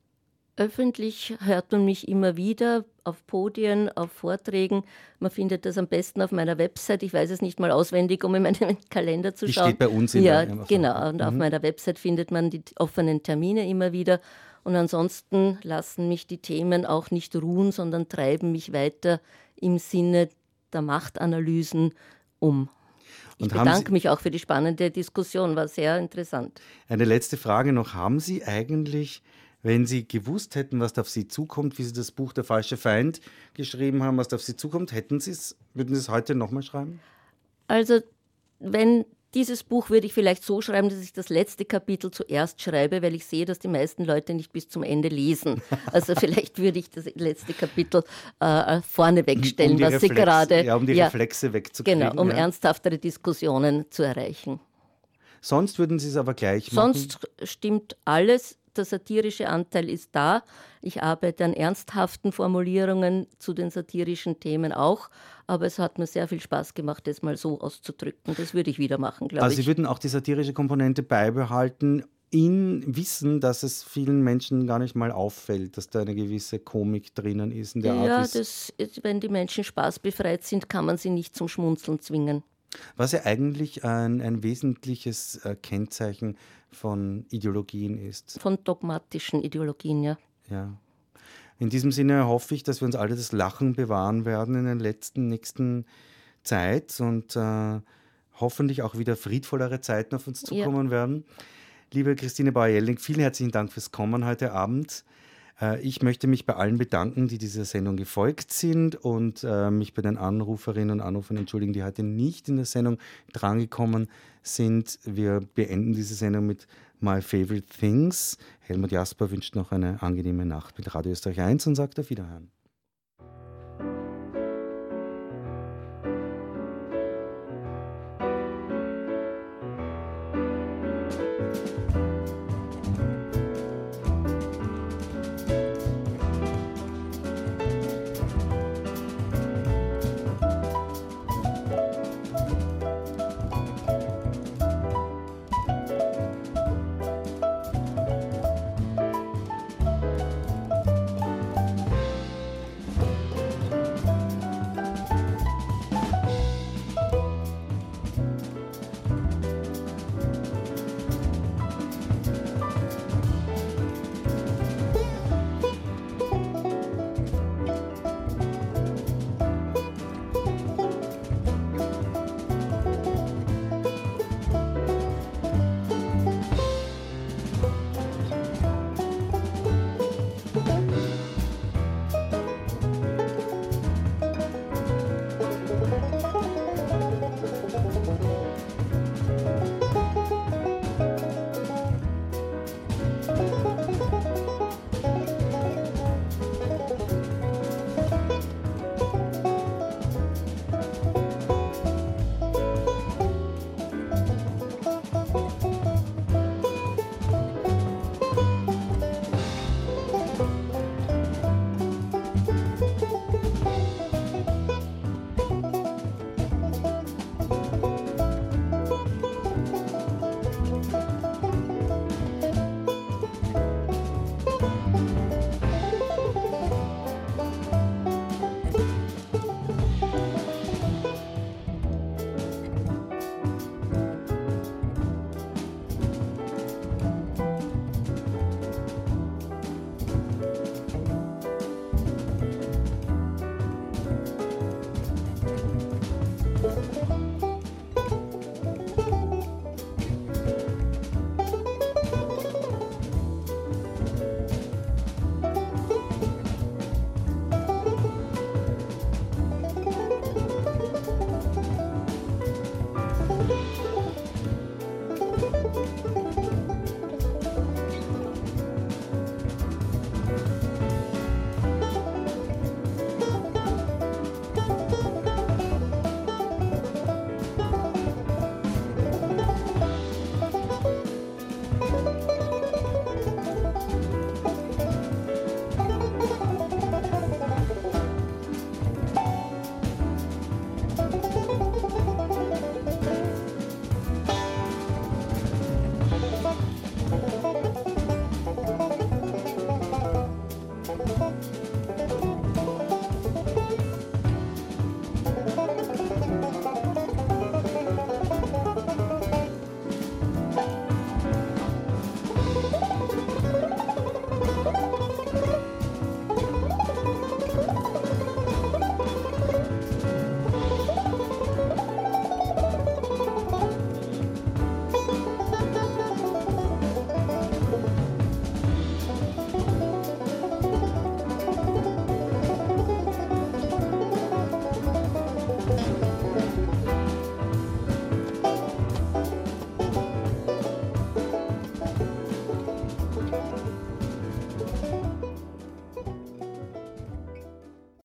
C: Öffentlich hört man mich immer wieder auf Podien, auf Vorträgen. Man findet das am besten auf meiner Website. Ich weiß es nicht mal auswendig, um in meinen Kalender zu
B: die
C: schauen.
B: Die steht bei uns in
C: ja,
B: der... Ja,
C: genau. Und
B: mhm.
C: auf meiner Website findet man die offenen Termine immer wieder. Und ansonsten lassen mich die Themen auch nicht ruhen, sondern treiben mich weiter im Sinne der Machtanalysen um. Ich
B: Und
C: bedanke mich auch für die spannende Diskussion, war sehr interessant.
B: Eine letzte Frage noch. Haben Sie eigentlich... Wenn Sie gewusst hätten, was da auf Sie zukommt, wie Sie das Buch Der falsche Feind geschrieben haben, was da auf Sie zukommt, hätten Sie es, würden Sie es heute nochmal schreiben?
C: Also, wenn dieses Buch würde ich vielleicht so schreiben, dass ich das letzte Kapitel zuerst schreibe, weil ich sehe, dass die meisten Leute nicht bis zum Ende lesen. Also vielleicht würde ich das letzte Kapitel äh, vorne wegstellen,
B: um
C: was
B: Reflex,
C: Sie gerade...
B: Ja, um die
C: ja,
B: Reflexe wegzukriegen.
C: Genau, um
B: ja.
C: ernsthaftere Diskussionen zu erreichen.
B: Sonst würden Sie es aber gleich machen?
C: Sonst stimmt alles. Der satirische Anteil ist da. Ich arbeite an ernsthaften Formulierungen zu den satirischen Themen auch. Aber es hat mir sehr viel Spaß gemacht, das mal so auszudrücken. Das würde ich wieder machen, glaube ich.
B: Also Sie würden auch die satirische Komponente beibehalten, in Wissen, dass es vielen Menschen gar nicht mal auffällt, dass da eine gewisse Komik drinnen ist. In der
C: ja,
B: Art,
C: das, wenn die Menschen spaßbefreit sind, kann man sie nicht zum Schmunzeln zwingen.
B: Was ja eigentlich ein, ein wesentliches äh, Kennzeichen von Ideologien ist.
C: Von dogmatischen Ideologien, ja.
B: Ja. In diesem Sinne hoffe ich, dass wir uns alle das Lachen bewahren werden in der letzten, nächsten Zeit und äh, hoffentlich auch wieder friedvollere Zeiten auf uns zukommen ja. werden. Liebe Christine Bauer-Jelinek, vielen herzlichen Dank fürs Kommen heute Abend. Ich möchte mich bei allen bedanken, die dieser Sendung gefolgt sind und äh, mich bei den Anruferinnen und Anrufern entschuldigen, die heute nicht in der Sendung drangekommen sind. Wir beenden diese Sendung mit My Favorite Things. Helmut Jasper wünscht noch eine angenehme Nacht mit Radio Österreich eins und sagt auf Wiederhören.